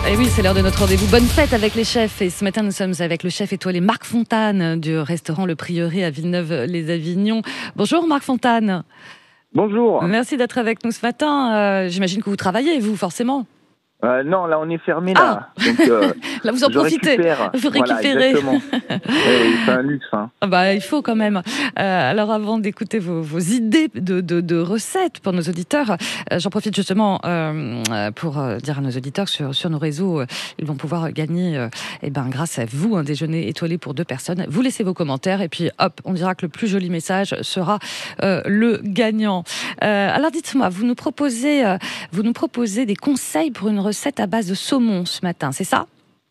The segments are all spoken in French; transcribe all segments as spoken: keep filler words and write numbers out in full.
Et oui, c'est l'heure de notre rendez-vous Bonne Fête avec les chefs. Et ce matin, nous sommes avec le chef étoilé Marc Fontane du restaurant Le Prieuré à Villeneuve-les-Avignon. Bonjour Marc Fontane. Bonjour. Merci d'être avec nous ce matin. Euh, j'imagine que vous travaillez, vous, forcément. Euh, non, là on est fermé là. Ah Donc, euh, là vous en profitez. Récupère. Vous Voilà, récupérez. exactement. Ouais, c'est un luxe. Hein. Ah bah, il faut quand même. Euh, alors avant d'écouter vos, vos idées de, de, de recettes pour nos auditeurs, euh, j'en profite justement euh, pour euh, dire à nos auditeurs que sur, sur nos réseaux, euh, ils vont pouvoir gagner, euh, eh ben, grâce à vous, un déjeuner étoilé pour deux personnes. Vous laissez vos commentaires et puis hop, on dira que le plus joli message sera euh, le gagnant. Euh, alors dites-moi, vous nous proposez, euh, vous nous proposez des conseils pour une recette à base de saumon ce matin, c'est ça?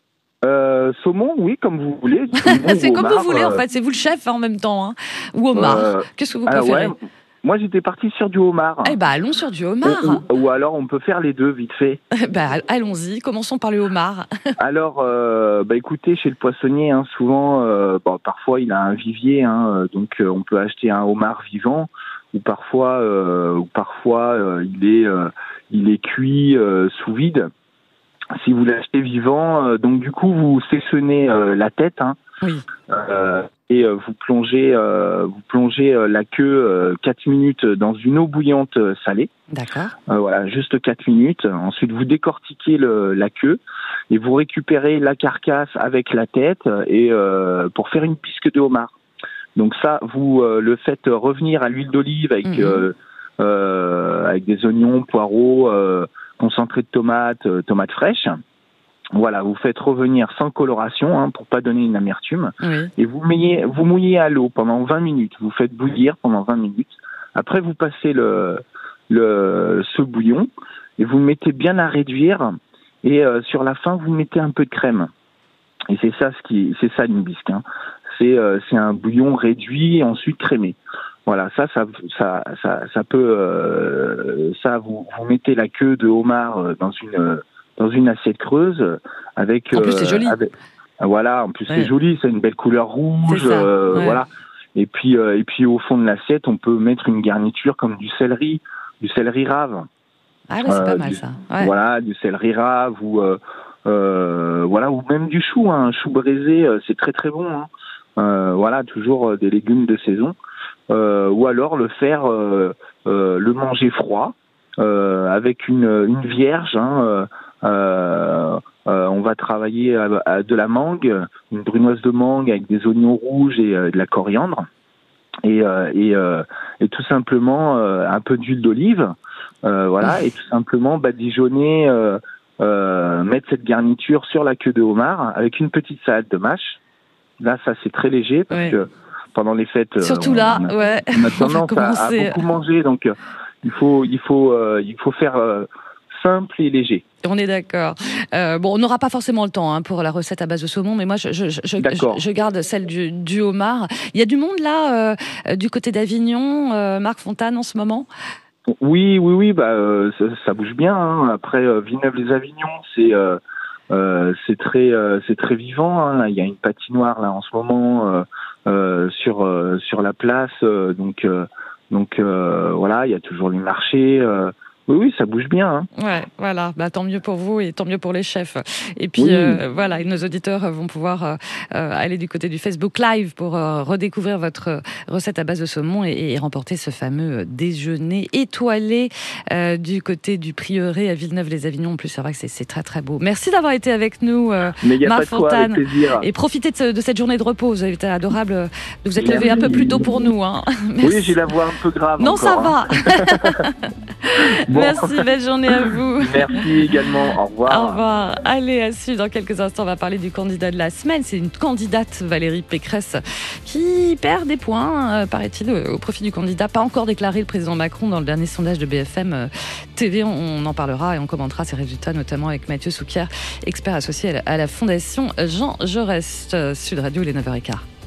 Euh, saumon, oui, comme vous voulez. C'est comme homard, vous voulez, euh... en fait. C'est vous le chef hein, en même temps. Hein. Ou homard. Euh... Qu'est-ce que vous préférez? Alors, ouais, moi, j'étais parti sur du homard. Eh ben, allons sur du homard. Ou, ou, ou alors, on peut faire les deux, vite fait. ben, allons-y. Commençons par le homard. alors, euh, bah, écoutez, chez le poissonnier, hein, souvent, euh, bon, parfois, il a un vivier, hein, donc euh, on peut acheter un homard vivant, ou parfois, euh, ou parfois, euh, il est, euh, il est cuit euh, sous vide. Si vous l'achetez vivant, euh, donc du coup vous sectionnez euh, la tête, hein, oui. euh, et euh, vous plongez, euh, vous plongez euh, la queue euh, quatre minutes dans une eau bouillante euh, salée. D'accord. Euh, voilà, juste quatre minutes. Ensuite vous décortiquez le, la queue et vous récupérez la carcasse avec la tête et euh, pour faire une pisque de homard. Donc ça vous euh, le faites revenir à l'huile d'olive avec mmh. euh, euh, avec des oignons, poireaux. Euh, concentré de tomates, euh, tomates fraîches. Voilà, vous faites revenir sans coloration hein, pour pas donner une amertume. Oui. Et vous mouillez, vous mouillez à l'eau pendant vingt minutes. Vous faites bouillir pendant vingt minutes. Après, vous passez le, le ce bouillon et vous le mettez bien à réduire. Et euh, sur la fin, vous mettez un peu de crème. Et c'est ça ce qui, c'est ça une bisque. Hein. C'est euh, c'est un bouillon réduit et ensuite crémé. Voilà, ça, ça, ça, ça, ça peut, euh, ça, vous, vous mettez la queue de homard dans une, dans une assiette creuse avec. En plus, c'est joli. Avec, voilà, en plus ouais. c'est joli, c'est une belle couleur rouge, euh, ouais. voilà. Et puis, euh, et puis au fond de l'assiette, on peut mettre une garniture comme du céleri, du céleri rave. Ah, ouais, c'est euh, pas mal du, ça. Ouais. Voilà, du céleri rave ou, euh, euh, voilà, ou même du chou, hein, un chou braisé, c'est très très bon. Hein. Euh, voilà, toujours des légumes de saison. Euh, ou alors le faire, euh, euh, le manger froid euh, avec une, une vierge. Hein, euh, euh, on va travailler à, à de la mangue, une brunoise de mangue avec des oignons rouges et euh, de la coriandre et, euh, et, euh, et tout simplement euh, un peu d'huile d'olive. Euh, voilà et tout simplement badigeonner, euh, euh, mettre cette garniture sur la queue de homard avec une petite salade de mâche. Là, ça c'est très léger parce ouais. que pendant les fêtes, surtout on, là, on a, ouais. on a tendance à, à beaucoup manger, donc euh, il faut, il faut, euh, il faut faire euh, simple et léger. On est d'accord. Euh, bon, on n'aura pas forcément le temps hein, pour la recette à base de saumon, mais moi, je, je, je, je, je garde celle du, du homard. Il y a du monde là, euh, du côté d'Avignon, euh, Marc Fontane en ce moment. Oui, oui, oui, bah euh, ça, ça bouge bien. Hein. Après, euh, Villeneuve-les-Avignon, c'est euh, euh, c'est très, euh, c'est très vivant. Hein. Il y a une patinoire là en ce moment. Euh, Euh, sur euh, sur la place euh, donc euh, donc euh, voilà il y a toujours les marchés euh, oui oui ça bouge bien hein. Ouais voilà bah tant mieux pour vous et tant mieux pour les chefs et puis oui. euh, voilà et nos auditeurs vont pouvoir euh, aller du côté du Facebook Live pour euh, redécouvrir votre recette à base de saumon et, et remporter ce fameux déjeuner étoilé euh, du côté du Prieuré à Villeneuve-les-Avignon. En plus c'est vrai que c'est, c'est très très beau. Merci d'avoir été avec nous euh, Marc Fontane et profitez de, ce, de cette journée de repos. Vous avez été adorable de vous êtes levé un peu plus tôt pour nous hein. Oui j'ai la voix un peu grave non encore, ça va hein. Bon. Merci, belle journée à vous. Merci également, au revoir. Au revoir. Allez, à suivre dans quelques instants, on va parler du candidat de la semaine. C'est une candidate, Valérie Pécresse, qui perd des points, euh, paraît-il, au profit du candidat. Pas encore déclaré le président Macron dans le dernier sondage de B F M T V. On en parlera et on commentera ces résultats, notamment avec Mathieu Souquier, expert associé à la Fondation Jean Jaurès. Sud Radio, il est neuf heures quinze.